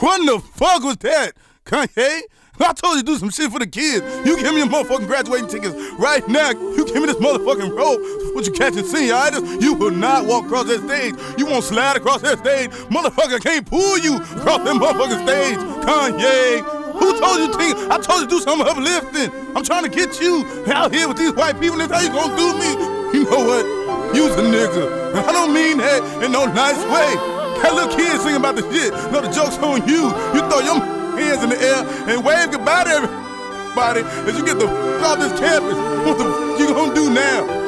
What the fuck was that, Kanye? I told you to do some shit for the kids. You give me a motherfucking graduating tickets right now. You give me this motherfucking rope. What you catching senioritis? You will not walk across that stage. You won't slide across that stage. Motherfucker can't pull you across that motherfucking stage. Kanye, who told you to? I told you to do some uplifting. I'm trying to get you out here with these white people. That's how you gonna do me. You know what? You's a nigga. I don't mean that in no nice way. That little kid singing about the shit. No, the joke's on you. You throw your hands in the air and wave goodbye to everybody as you get the fuck off this campus. What the fuck you gonna do now?